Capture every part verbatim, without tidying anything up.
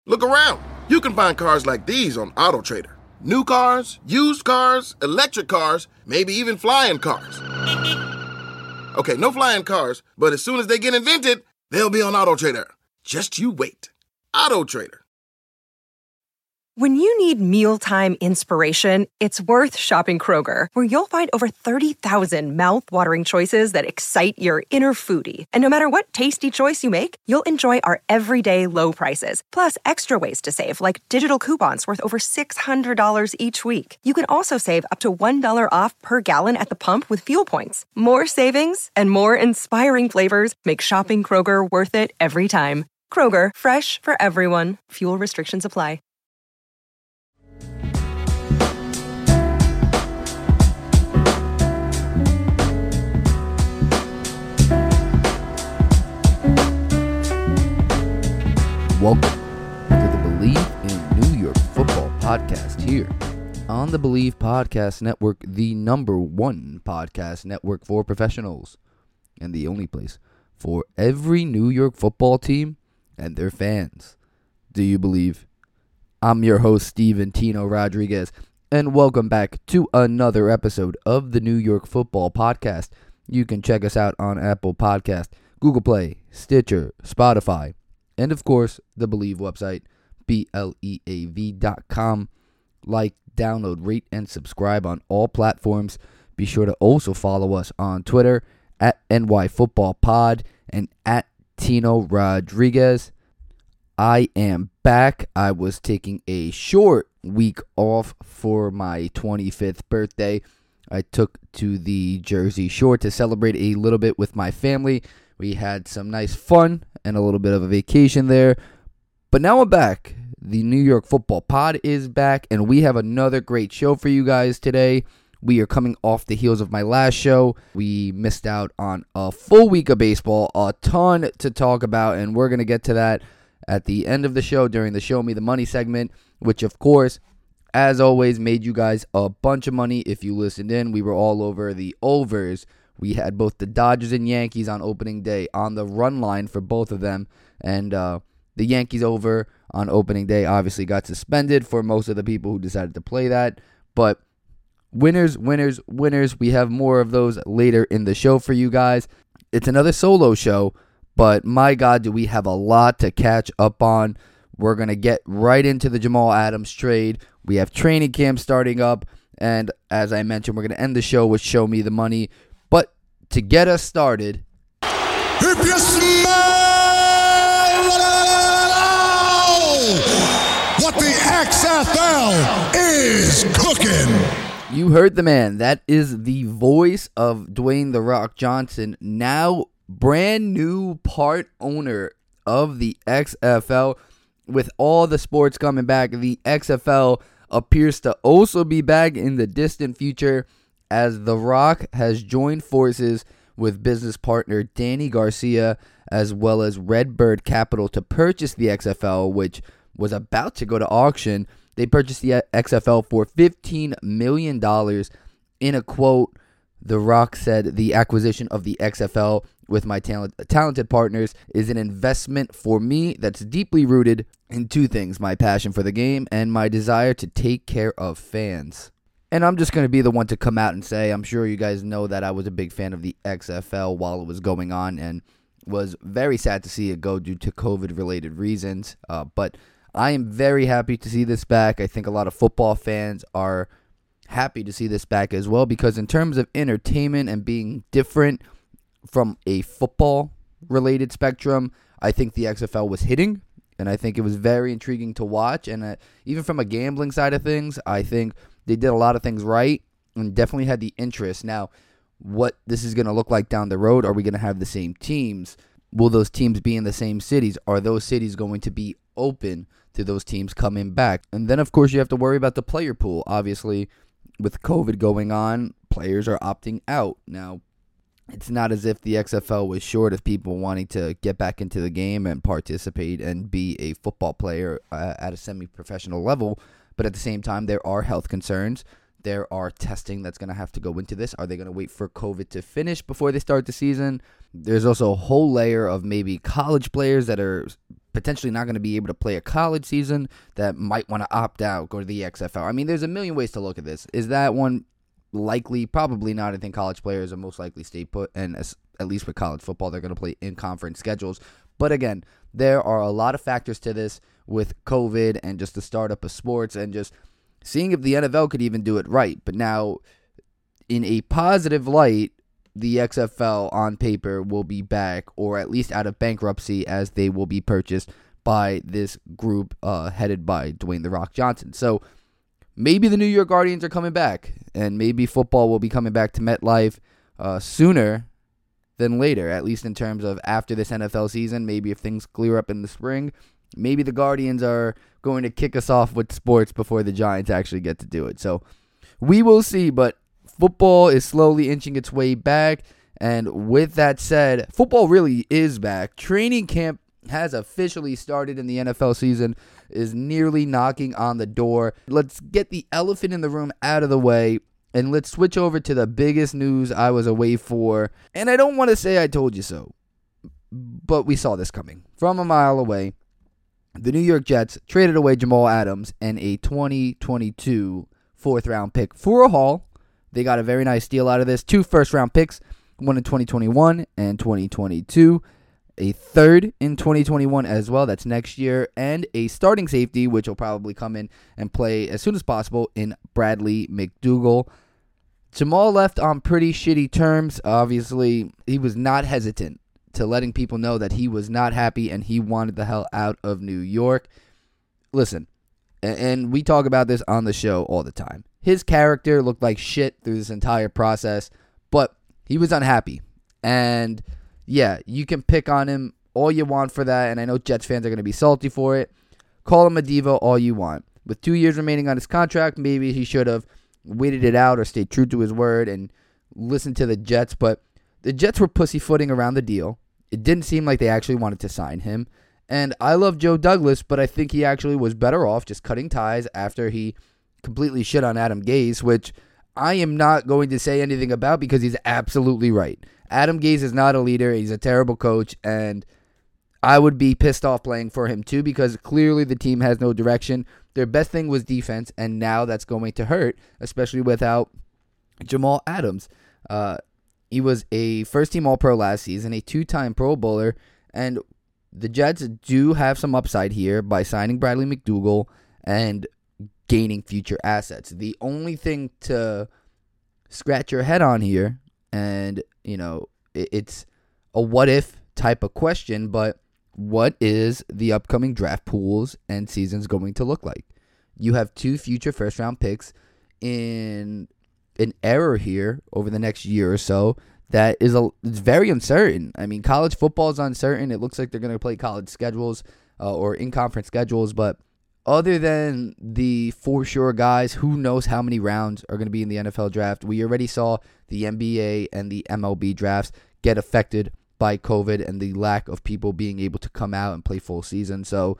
Look around. You can find cars like these on AutoTrader. New cars, used cars, electric cars, maybe even flying cars. Okay, no flying cars, but as soon as they get invented, they'll be on AutoTrader. Just you wait. AutoTrader. When you need mealtime inspiration, it's worth shopping Kroger, where you'll find over thirty thousand mouth-watering choices that excite your inner foodie. And no matter what tasty choice you make, you'll enjoy our everyday low prices, plus extra ways to save, like digital coupons worth over six hundred dollars each week. You can also save up to one dollar off per gallon at the pump with fuel points. More savings and more inspiring flavors make shopping Kroger worth it every time. Kroger, fresh for everyone. Fuel restrictions apply. Welcome to the Believe in New York Football podcast here on the Believe Podcast Network, the number one podcast network for professionals and the only place for every New York football team and their fans. Do you believe? I'm your host, Steven Tino Rodriguez, and welcome back to another episode of the New York Football Podcast. You can check us out on Apple Podcast, Google Play, Stitcher, Spotify, and of course, the Believe website, B L E A V dot com. Like, download, rate, and subscribe on all platforms. Be sure to also follow us on Twitter at N Y Football Pod and at Tino Rodriguez. I am back. I was taking a short week off for my twenty-fifth birthday. I took to the Jersey Shore to celebrate a little bit with my family. We had some nice fun and a little bit of a vacation there. But now I'm back. The New York Football Pod is back, and we have another great show for you guys today. We are coming off the heels of my last show. We missed out on a full week of baseball, a ton to talk about, and we're going to get to that at the end of the show during the Show Me the Money segment, which, of course, as always, made you guys a bunch of money if you listened in. We were all over the overs. We had both the Dodgers and Yankees on opening day on the run line for both of them. And uh, the Yankees over on opening day obviously got suspended for most of the people who decided to play that. But winners, winners, winners. We have more of those later in the show for you guys. It's another solo show, but my God, do we have a lot to catch up on. We're going to get right into the Jamal Adams trade. We have training camp starting up. And as I mentioned, we're going to end the show with Show Me the Money. But to get us started, if you smell what the X F L is cooking. You heard the man. That is the voice of Dwayne The Rock Johnson, now brand new part owner of the X F L. With all the sports coming back, the X F L appears to also be back in the distant future, as The Rock has joined forces with business partner Danny Garcia as well as Redbird Capital to purchase the X F L, which was about to go to auction. They purchased the X F L for fifteen million dollars. In a quote, The Rock said, "The acquisition of the X F L with my talent, talented partners is an investment for me that's deeply rooted in two things: my passion for the game and my desire to take care of fans." And I'm just going to be the one to come out and say, I'm sure you guys know that I was a big fan of the X F L while it was going on and was very sad to see it go due to COVID-related reasons. Uh, but I am very happy to see this back. I think a lot of football fans are happy to see this back as well, because in terms of entertainment and being different from a football-related spectrum, I think the X F L was hitting, and I think it was very intriguing to watch. And uh, even from a gambling side of things, I think they did a lot of things right and definitely had the interest. Now, what this is going to look like down the road, are we going to have the same teams? Will those teams be in the same cities? Are those cities going to be open to those teams coming back? And then, of course, you have to worry about the player pool. Obviously, with COVID going on, players are opting out. Now, it's not as if the X F L was short of people wanting to get back into the game and participate and be a football player uh, at a semi-professional level. But at the same time, there are health concerns. There are testing that's going to have to go into this. Are they going to wait for COVID to finish before they start the season? There's also a whole layer of maybe college players that are potentially not going to be able to play a college season, that might want to opt out, go to the X F L. I mean, there's a million ways to look at this. Is that one likely? Probably not. I think college players are most likely stay put, and as, at least with college football, they're going to play in conference schedules. But again, there are a lot of factors to this with COVID and just the startup of sports and just seeing if the N F L could even do it right. But now, in a positive light, the X F L on paper will be back, or at least out of bankruptcy, as they will be purchased by this group uh, headed by Dwayne "The Rock" Johnson. So maybe the New York Guardians are coming back, and maybe football will be coming back to MetLife uh, sooner than later, at least in terms of after this N F L season. Maybe if things clear up in the spring, maybe the Guardians are going to kick us off with sports before the Giants actually get to do it. So we will see, but football is slowly inching its way back, and with that said, football really is back. Training camp has officially started, and the N F L season is nearly knocking on the door. Let's get the elephant in the room out of the way, and let's switch over to the biggest news I was away for. And I don't want to say I told you so, but we saw this coming from a mile away. The New York Jets traded away Jamal Adams and a twenty twenty-two fourth round pick for a haul. They got a very nice deal out of this. Two first-round picks, one in twenty twenty-one and twenty twenty-two. A third in twenty twenty-one as well, that's next year. And a starting safety, which will probably come in and play as soon as possible, in Bradley McDougald. Jamal left on pretty shitty terms. Obviously, he was not hesitant to letting people know that he was not happy and he wanted the hell out of New York. Listen, and we talk about this on the show all the time. His character looked like shit through this entire process, but he was unhappy. And yeah, you can pick on him all you want for that, and I know Jets fans are going to be salty for it. Call him a diva all you want. With two years remaining on his contract, maybe he should have waited it out or stayed true to his word and listened to the Jets, but the Jets were pussyfooting around the deal. It didn't seem like they actually wanted to sign him. And I love Joe Douglas, but I think he actually was better off just cutting ties after he completely shit on Adam Gase, which I am not going to say anything about because he's absolutely right. Adam Gase is not a leader. He's a terrible coach, and I would be pissed off playing for him too because clearly the team has no direction. Their best thing was defense, and now that's going to hurt, especially without Jamal Adams. Uh, he was a first-team All-Pro last season, a two-time Pro Bowler, and the Jets do have some upside here by signing Bradley McDougald and gaining future assets. The only thing to scratch your head on here, and, you know, it's a what-if type of question, but what is the upcoming draft pools and seasons going to look like? You have two future first-round picks in an era here over the next year or so that is a, it's very uncertain. I mean, college football is uncertain. It looks like they're going to play college schedules uh, or in-conference schedules, but other than the for sure guys, who knows how many rounds are going to be in the N F L draft? We already saw the N B A and the M L B drafts get affected by COVID and the lack of people being able to come out and play full season. So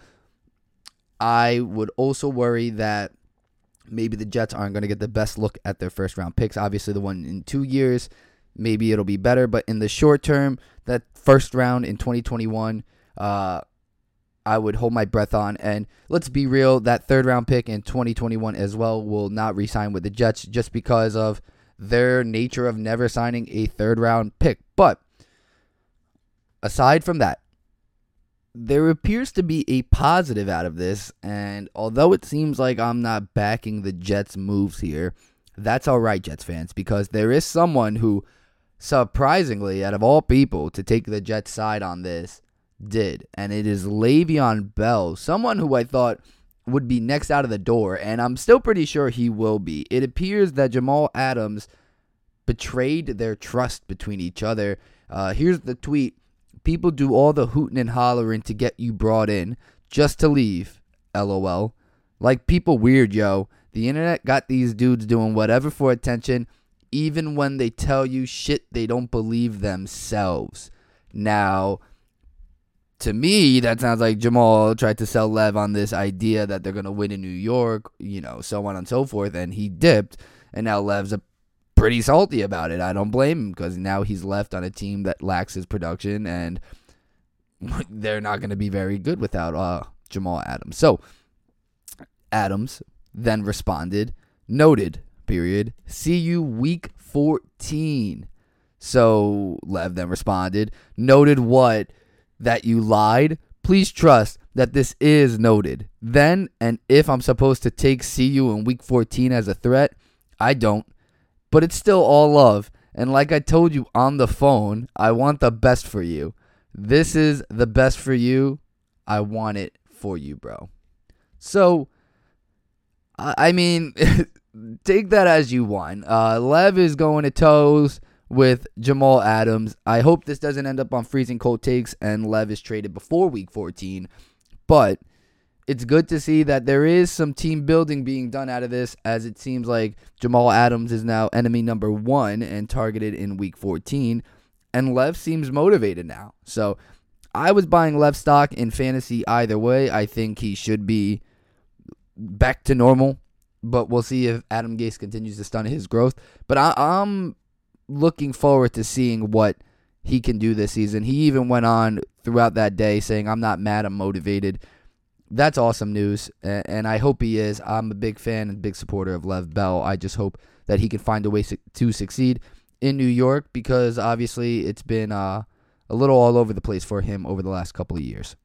I would also worry that maybe the Jets aren't going to get the best look at their first round picks. Obviously, the one in two years, maybe it'll be better. But in the short term, that first round in twenty twenty-one, uh, I would hold my breath on. And let's be real, that third round pick in twenty twenty-one as well will not re-sign with the Jets just because of their nature of never signing a third round pick. But aside from that, there appears to be a positive out of this. And although it seems like I'm not backing the Jets' moves here, that's all right, Jets fans, because there is someone who, surprisingly, out of all people to take the Jets' side on this, did, and it is Le'Veon Bell, someone who I thought would be next out of the door, and I'm still pretty sure he will be. It appears that Jamal Adams betrayed their trust between each other. Uh, here's the tweet. People do all the hooting and hollering to get you brought in, just to leave, LOL. Like people weird, yo. The internet got these dudes doing whatever for attention, even when they tell you shit they don't believe themselves. Now, to me, that sounds like Jamal tried to sell Lev on this idea that they're going to win in New York, you know, so on and so forth, and he dipped, and now Lev's a pretty salty about it. I don't blame him because now he's left on a team that lacks his production, and they're not going to be very good without uh, Jamal Adams. So Adams then responded, noted, period, see you week fourteen. So Lev then responded, noted what? That you lied? Please trust that this is noted. Then, and if I'm supposed to take see you in week fourteen as a threat, I don't. But it's still all love. And like I told you on the phone, I want the best for you. This is the best for you. I want it for you, bro. So, I mean, take that as you want. Uh, Lev is going to toes with Jamal Adams. I hope this doesn't end up on freezing cold takes and Lev is traded before week fourteen. But it's good to see that there is some team building being done out of this, as it seems like Jamal Adams is now enemy number one and targeted in week fourteen. And Lev seems motivated now. So I was buying Lev stock in fantasy either way. I think he should be back to normal. But we'll see if Adam Gase continues to stunt his growth. But I, I'm looking forward to seeing what he can do this season. He even went on throughout that day saying, I'm not mad, I'm motivated. That's awesome news, and I hope he is. I'm a big fan and big supporter of Lev Bell. I just hope that he can find a way to succeed in New York, because obviously it's been uh, a little all over the place for him over the last couple of years.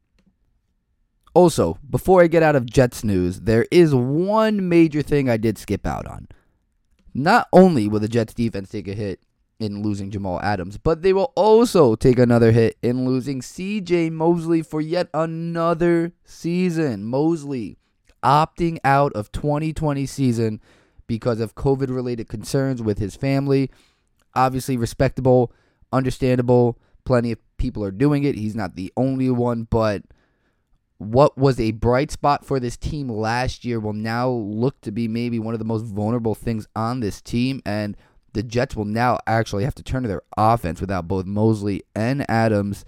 Also, before I get out of Jets news, there is one major thing I did skip out on. Not only will the Jets defense take a hit in losing Jamal Adams, but they will also take another hit in losing C J Mosley for yet another season. Mosley opting out of twenty twenty season because of COVID-related concerns with his family. Obviously respectable, understandable. Plenty of people are doing it. He's not the only one, but what was a bright spot for this team last year will now look to be maybe one of the most vulnerable things on this team, and the Jets will now actually have to turn to their offense without both Mosley and Adams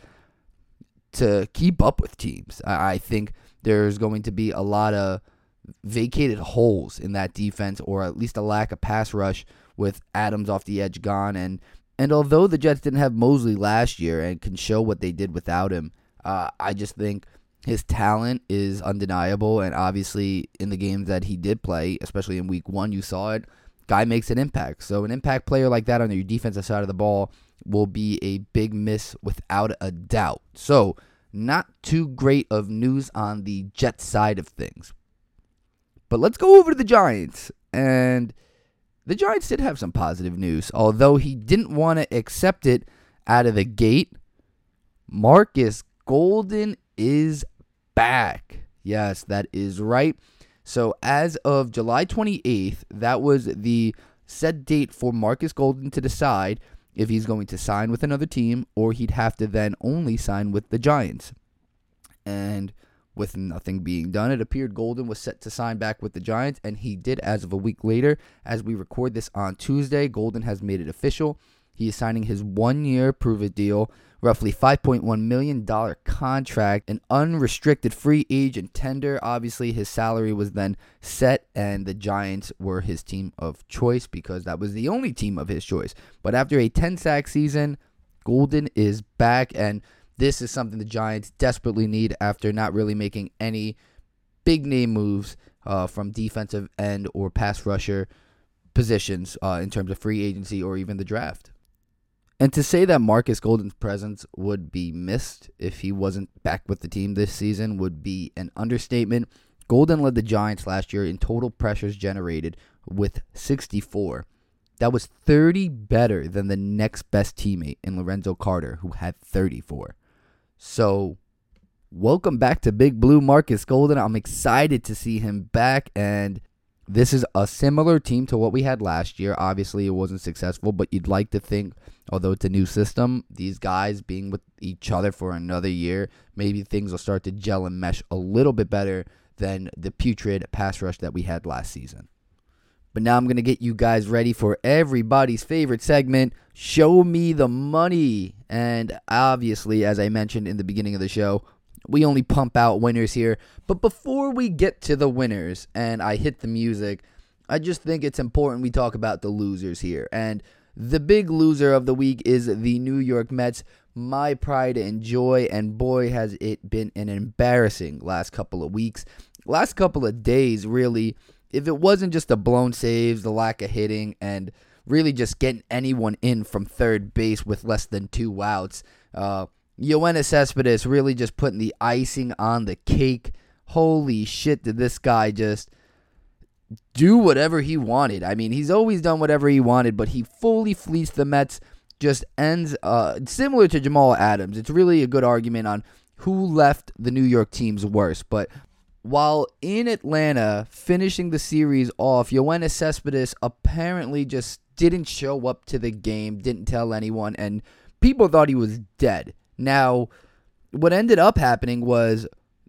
to keep up with teams. I think there's going to be a lot of vacated holes in that defense, or at least a lack of pass rush with Adams off the edge gone. And, and although the Jets didn't have Mosley last year and can show what they did without him, uh, I just think his talent is undeniable. And obviously in the games that he did play, especially in week one, you saw it. Guy makes an impact. So an impact player like that on your defensive side of the ball will be a big miss without a doubt. So not too great of news on the Jets side of things. But let's go over to the Giants. And the Giants did have some positive news, although he didn't want to accept it out of the gate. Marcus Golden is back. Yes, that is right. So as of July twenty-eighth, that was the set date for Marcus Golden to decide if he's going to sign with another team, or he'd have to then only sign with the Giants. And with nothing being done, it appeared Golden was set to sign back with the Giants, and he did as of a week later. As we record this on Tuesday, Golden has made it official. He is signing his one-year prove-it deal, roughly five point one million dollars contract, an unrestricted free agent tender. Obviously, his salary was then set, and the Giants were his team of choice because that was the only team of his choice. But after a ten-sack season, Golden is back, and this is something the Giants desperately need after not really making any big-name moves uh, from defensive end or pass rusher positions uh, in terms of free agency or even the draft. And to say that Marcus Golden's presence would be missed if he wasn't back with the team this season would be an understatement. Golden led the Giants last year in total pressures generated with sixty-four. That was thirty better than the next best teammate in Lorenzo Carter, who had thirty-four. So, welcome back to Big Blue Marcus Golden. I'm excited to see him back, and this is a similar team to what we had last year. Obviously, it wasn't successful, but you'd like to think, although it's a new system, these guys being with each other for another year, maybe things will start to gel and mesh a little bit better than the putrid pass rush that we had last season. But now I'm going to get you guys ready for everybody's favorite segment, Show Me the Money. And obviously, as I mentioned in the beginning of the show, we only pump out winners here. But before we get to the winners and I hit the music, I just think it's important we talk about the losers here. And the big loser of the week is the New York Mets. my pride and joy, and boy, has it been an embarrassing last couple of weeks. Last couple of days, really, if it wasn't just the blown saves, the lack of hitting, and really just getting anyone in from third base with less than two outs, uh, Yoenis Cespedes really just putting the icing on the cake. Holy shit, did this guy just do whatever he wanted. I mean, he's always done whatever he wanted, but he fully fleeced the Mets. Just ends uh, similar to Jamal Adams. It's really a good argument on who left the New York teams worse. But while in Atlanta finishing the series off, Yoenis Cespedes apparently just didn't show up to the game, didn't tell anyone, and people thought he was dead. Now, what ended up happening was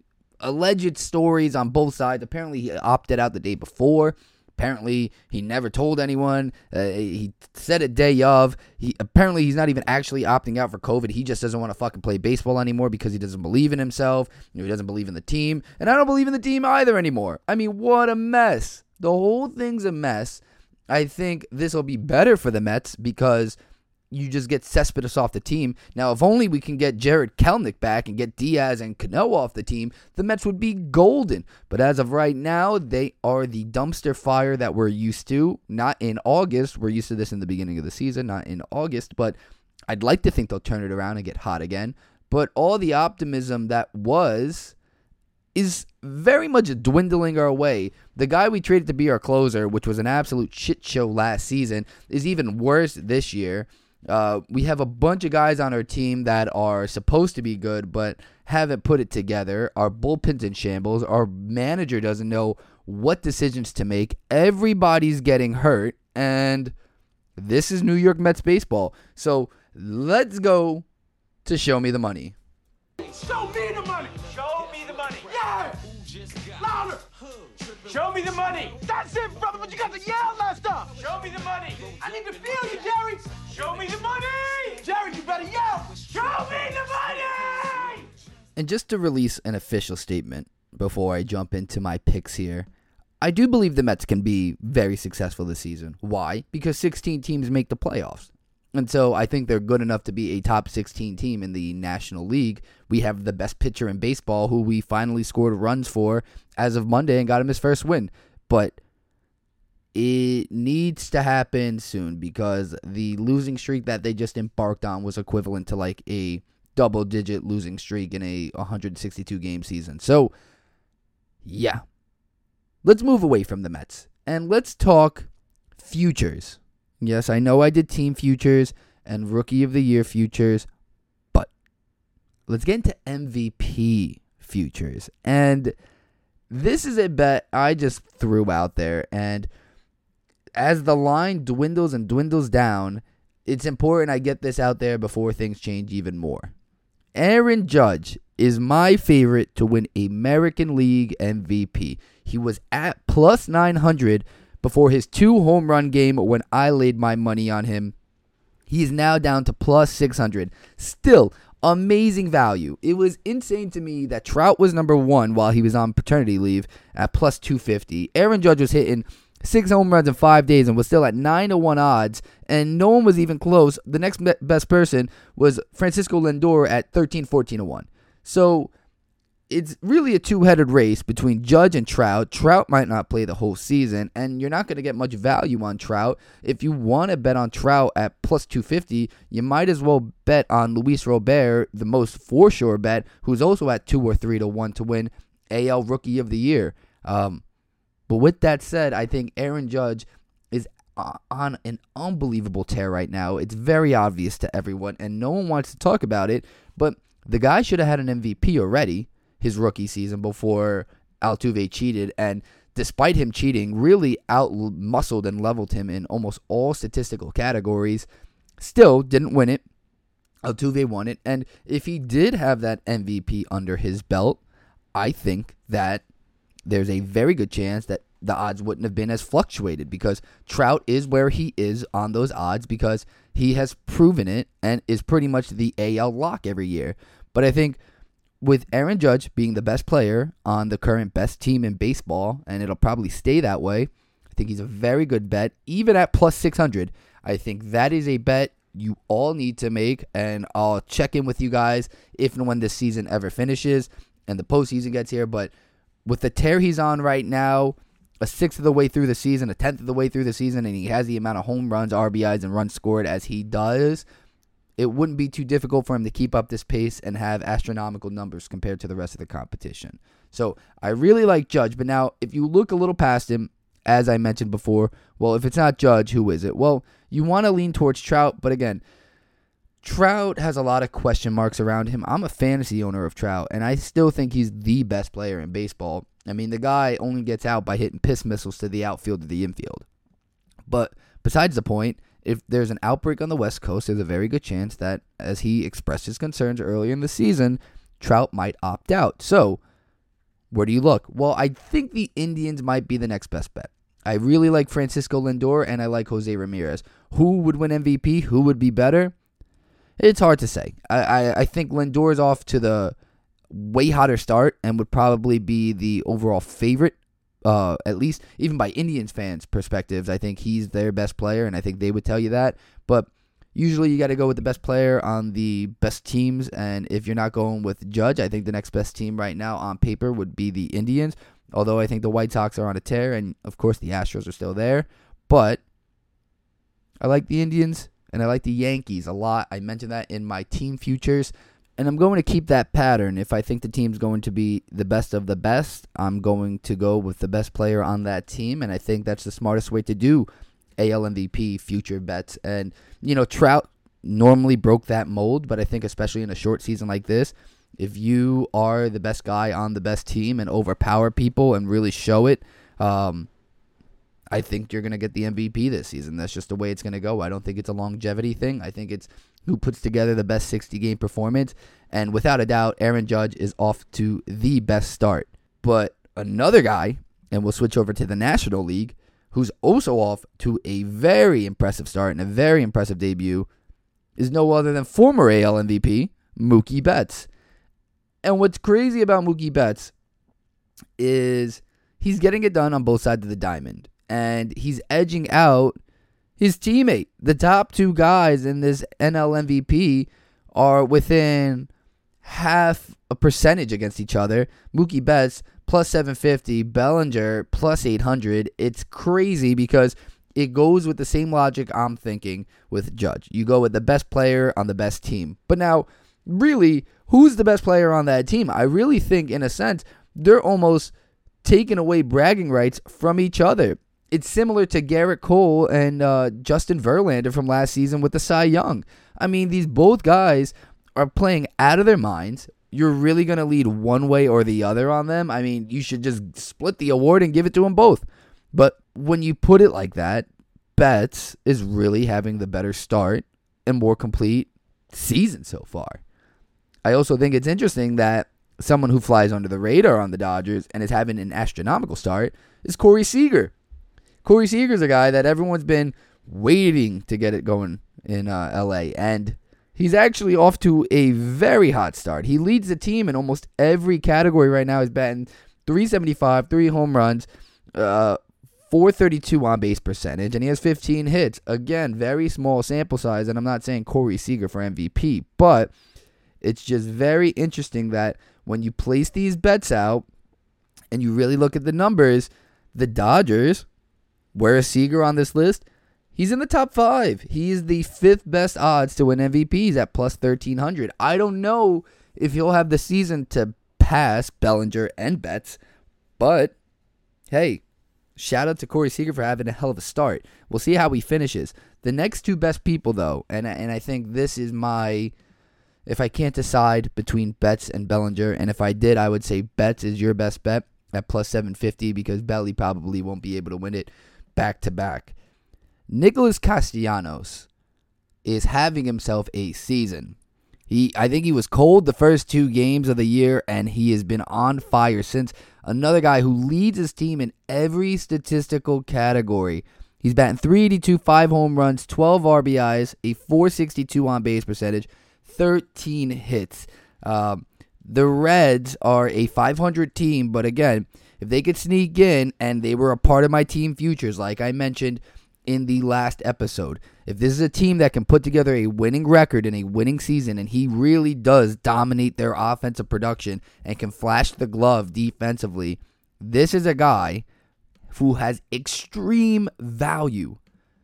alleged stories on both sides. Apparently, he opted out the day before. Apparently, he never told anyone. Uh, he said it day of. He apparently he's not even actually opting out for COVID. He just doesn't want to fucking play baseball anymore because he doesn't believe in himself. You know, he doesn't believe in the team, and I don't believe in the team either anymore. I mean, what a mess. The whole thing's a mess. I think this will be better for the Mets because you just get Cespedes off the team. Now, if only we can get Jared Kelenic back and get Diaz and Cano off the team, the Mets would be golden. But as of right now, they are the dumpster fire that we're used to. Not in August. We're used to this in the beginning of the season, not in August. But I'd like to think they'll turn it around and get hot again. But all the optimism that was is very much dwindling our way. The guy we traded to be our closer, which was an absolute shit show last season, is even worse this year. Uh, we have a bunch of guys on our team that are supposed to be good but haven't put it together. Our bullpen's in shambles. Our manager doesn't know what decisions to make. Everybody's getting hurt, and this is New York Mets baseball. So let's go to Show Me the Money. Show me the money! Show me the money! Yeah! Louder! Show me the money! That's it, brother, but you got to yell that stuff! Show me the money! I need to feel you, Jerry! Show me the money! Jerry, you better yell! Show me the money! And just to release an official statement before I jump into my picks here, I do believe the Mets can be very successful this season. Why? Because sixteen teams make the playoffs. And so I think they're good enough to be a top sixteen team in the National League. We have the best pitcher in baseball who we finally scored runs for as of Monday and got him his first win. But it needs to happen soon because the losing streak that they just embarked on was equivalent to like a double-digit losing streak in a one hundred sixty-two game season. So, yeah. Let's move away from the Mets and let's talk futures. Yes, I know I did team futures and rookie of the year futures, but let's get into M V P futures. And this is a bet I just threw out there. And as the line dwindles and dwindles down, it's important I get this out there before things change even more. Aaron Judge is my favorite to win American League M V P. He was at plus nine hundred before his two home run game when I laid my money on him. He's now down to plus six hundred. Still, amazing value. It was insane to me that Trout was number one while he was on paternity leave at plus two fifty. Aaron Judge was hitting six home runs in five days and was still at nine to one odds, and no one was even close. The next best person was Francisco Lindor at thirteen, fourteen to one. So it's really a two-headed race between Judge and Trout. Trout might not play the whole season, and you're not going to get much value on Trout. If you want to bet on Trout at plus two fifty, you might as well bet on Luis Robert, the most for-sure bet, who's also at two or three to one to win A L Rookie of the Year. Um, but with that said, I think Aaron Judge is on an unbelievable tear right now. It's very obvious to everyone, and no one wants to talk about it, but the guy should have had an M V P already his rookie season before Altuve cheated, and despite him cheating, really out-muscled and leveled him in almost all statistical categories. Still didn't win it. Altuve won it, and if he did have that M V P under his belt, I think that there's a very good chance that the odds wouldn't have been as fluctuated because Trout is where he is on those odds because he has proven it and is pretty much the A L lock every year. But I think with Aaron Judge being the best player on the current best team in baseball, and it'll probably stay that way, I think he's a very good bet. Even at plus six hundred, I think that is a bet you all need to make, and I'll check in with you guys if and when this season ever finishes and the postseason gets here. But with the tear he's on right now, a sixth of the way through the season, a tenth of the way through the season, and he has the amount of home runs, R B Is, and runs scored as he does, it wouldn't be too difficult for him to keep up this pace and have astronomical numbers compared to the rest of the competition. So I really like Judge, but now if you look a little past him, as I mentioned before, well, if it's not Judge, who is it? Well, you want to lean towards Trout, but again, Trout has a lot of question marks around him. I'm a fantasy owner of Trout, and I still think he's the best player in baseball. I mean, the guy only gets out by hitting piss missiles to the outfield or the infield. But besides the point, if there's an outbreak on the West Coast, there's a very good chance that, as he expressed his concerns earlier in the season, Trout might opt out. So, where do you look? Well, I think the Indians might be the next best bet. I really like Francisco Lindor, and I like Jose Ramirez. Who would win M V P? Who would be better? It's hard to say. I, I, I think Lindor's off to the way hotter start and would probably be the overall favorite, uh, at least even by Indians fans' perspectives. I think he's their best player, and I think they would tell you that. But usually you got to go with the best player on the best teams, and if you're not going with Judge, I think the next best team right now on paper would be the Indians, although I think the White Sox are on a tear, and of course the Astros are still there. But I like the Indians, and I like the Yankees a lot. I mentioned that in my team futures, and I'm going to keep that pattern. If I think the team's going to be the best of the best, I'm going to go with the best player on that team, and I think that's the smartest way to do A L M V P future bets. And, you know, Trout normally broke that mold, but I think especially in a short season like this, if you are the best guy on the best team and overpower people and really show it, um, I think you're going to get the M V P this season. That's just the way it's going to go. I don't think it's a longevity thing. I think it's who puts together the best sixty-game performance. And without a doubt, Aaron Judge is off to the best start. But another guy, and we'll switch over to the National League, who's also off to a very impressive start and a very impressive debut, is no other than former A L M V P, Mookie Betts. And what's crazy about Mookie Betts is he's getting it done on both sides of the diamond. And he's edging out his teammate. The top two guys in this N L M V P are within half a percentage against each other. Mookie Betts plus seven fifty, Bellinger plus eight hundred. It's crazy because it goes with the same logic I'm thinking with Judge. You go with the best player on the best team. But now, really, who's the best player on that team? I really think, in a sense, they're almost taking away bragging rights from each other. It's similar to Garrett Cole and uh, Justin Verlander from last season with the Cy Young. I mean, these both guys are playing out of their minds. You're really going to lead one way or the other on them? I mean, you should just split the award and give it to them both. But when you put it like that, Betts is really having the better start and more complete season so far. I also think it's interesting that someone who flies under the radar on the Dodgers and is having an astronomical start is Corey Seager. Corey Seager's a guy that everyone's been waiting to get it going in uh, L A, and he's actually off to a very hot start. He leads the team in almost every category right now. He's batting three seventy-five, three home runs, uh, four thirty-two on base percentage, and he has fifteen hits. Again, very small sample size, and I'm not saying Corey Seager for M V P, but it's just very interesting that when you place these bets out and you really look at the numbers, the Dodgers, where is Seager on this list? He's in the top five. He's the fifth best odds to win M V Ps at plus thirteen hundred. I don't know if he'll have the season to pass Bellinger and Betts, but hey, shout out to Corey Seager for having a hell of a start. We'll see how he finishes. The next two best people, though, and, and I think this is my, if I can't decide between Betts and Bellinger, and if I did, I would say Betts is your best bet at plus seven fifty because Belly probably won't be able to win it back-to-back. Nicholas Castellanos is having himself a season. He, I think he was cold the first two games of the year, and he has been on fire since. Another guy who leads his team in every statistical category. He's batting three eighty-two, five home runs, twelve R B Is, a four sixty-two on base percentage, thirteen hits. Um, the Reds are a five hundred team, but again, if they could sneak in, and they were a part of my team futures, like I mentioned in the last episode. If this is a team that can put together a winning record in a winning season, and he really does dominate their offensive production and can flash the glove defensively, this is a guy who has extreme value.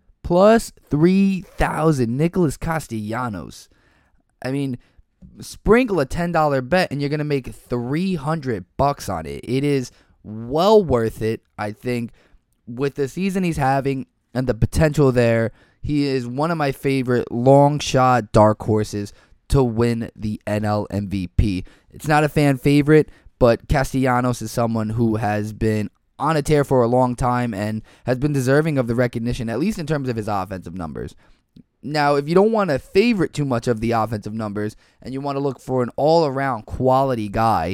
Plus three thousand, Nicholas Castellanos. I mean, sprinkle a ten dollar bet and you're going to make three hundred bucks on it. It is well worth it, I think, with the season he's having and the potential there. He is one of my favorite long shot dark horses to win the N L M V P. It's not a fan favorite, but Castellanos is someone who has been on a tear for a long time and has been deserving of the recognition, at least in terms of his offensive numbers. Now, if you don't want to favorite too much of the offensive numbers and you want to look for an all-around quality guy,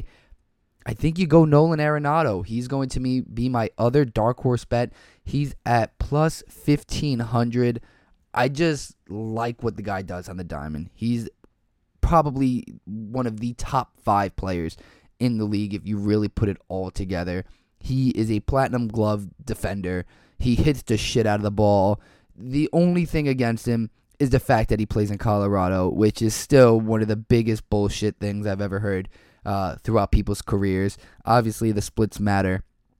I think you go Nolan Arenado. He's going to me be my other dark horse bet. He's at plus fifteen hundred. I just like what the guy does on the diamond. He's probably one of the top five players in the league if you really put it all together. He is a platinum glove defender. He hits the shit out of the ball. The only thing against him is the fact that he plays in Colorado, which is still one of the biggest bullshit things I've ever heard uh, throughout people's careers. Obviously, the splits matter,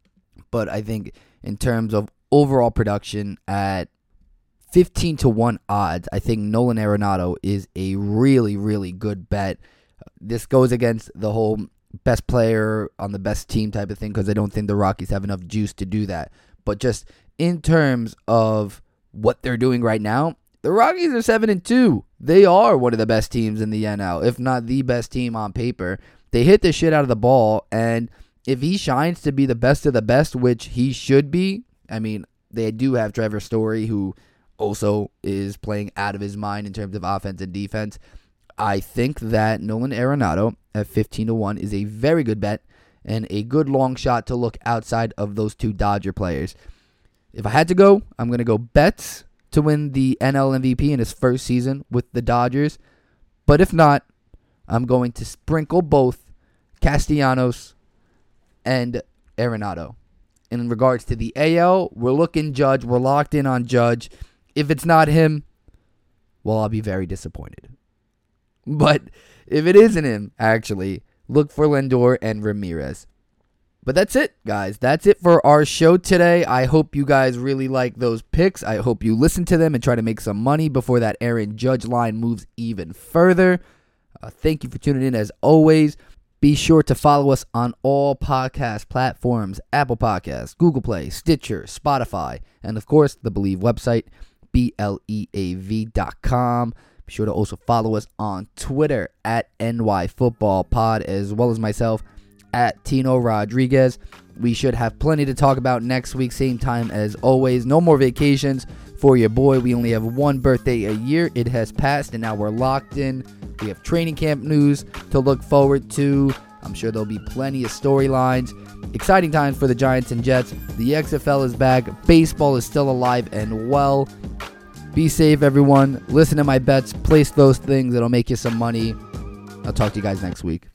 but I think in terms of overall production at fifteen to one odds, I think Nolan Arenado is a really, really good bet. This goes against the whole best player on the best team type of thing because I don't think the Rockies have enough juice to do that. But just in terms of what they're doing right now, the Rockies are seven and two. They are one of the best teams in the N L, if not the best team on paper. They hit the shit out of the ball, and if he shines to be the best of the best, which he should be, I mean, they do have Trevor Story, who also is playing out of his mind in terms of offense and defense. I think that Nolan Arenado at fifteen to one is a very good bet and a good long shot to look outside of those two Dodger players. If I had to go, I'm going to go Betts to win the N L M V P in his first season with the Dodgers. But if not, I'm going to sprinkle both Castellanos and Arenado. In regards to the A L, we're looking Judge. We're locked in on Judge. If it's not him, well, I'll be very disappointed. But if it isn't him, actually, look for Lindor and Ramirez. But that's it, guys. That's it for our show today. I hope you guys really like those picks. I hope you listen to them and try to make some money before that Aaron Judge line moves even further. Uh, thank you for tuning in as always. Be sure to follow us on all podcast platforms, Apple Podcasts, Google Play, Stitcher, Spotify, and of course, the Believe website, B L E A V dot com. Be sure to also follow us on Twitter at N Y Football Pod, as well as myself at Tino Rodriguez. We should have plenty to talk about next week, same time as always. No more vacations for your boy. We only have one birthday a year. It has passed, and now we're locked in. We have training camp news to look forward to. I'm sure there'll be plenty of storylines. Exciting times for the Giants and Jets. The X F L is back. Baseball is still alive and well. Be safe, everyone. Listen to my bets. Place those things. It'll make you some money. I'll talk to you guys next week.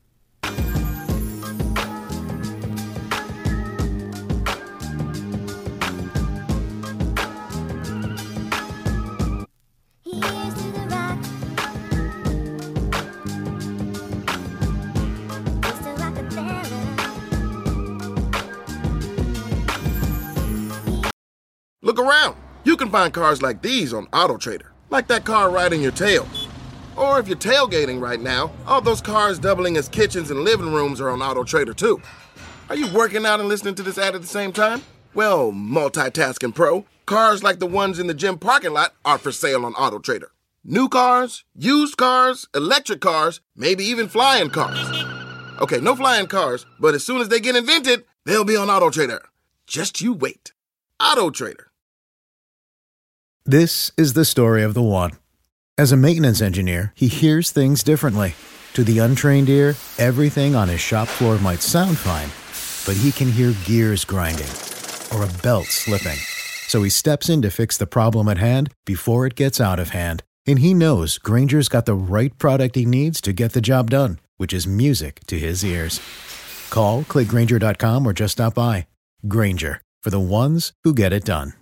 Look around. You can find cars like these on AutoTrader, like that car riding your tail. Or if you're tailgating right now, all those cars doubling as kitchens and living rooms are on AutoTrader too. Are you working out and listening to this ad at the same time? Well, multitasking pro, cars like the ones in the gym parking lot are for sale on AutoTrader. New cars, used cars, electric cars, maybe even flying cars. Okay, no flying cars, but as soon as they get invented, they'll be on AutoTrader. Just you wait. AutoTrader. This is the story of the one. As a maintenance engineer, he hears things differently. To the untrained ear, everything on his shop floor might sound fine, but he can hear gears grinding or a belt slipping. So he steps in to fix the problem at hand before it gets out of hand. And he knows Grainger's got the right product he needs to get the job done, which is music to his ears. Call, click Grainger dot com, or just stop by. Grainger, for the ones who get it done.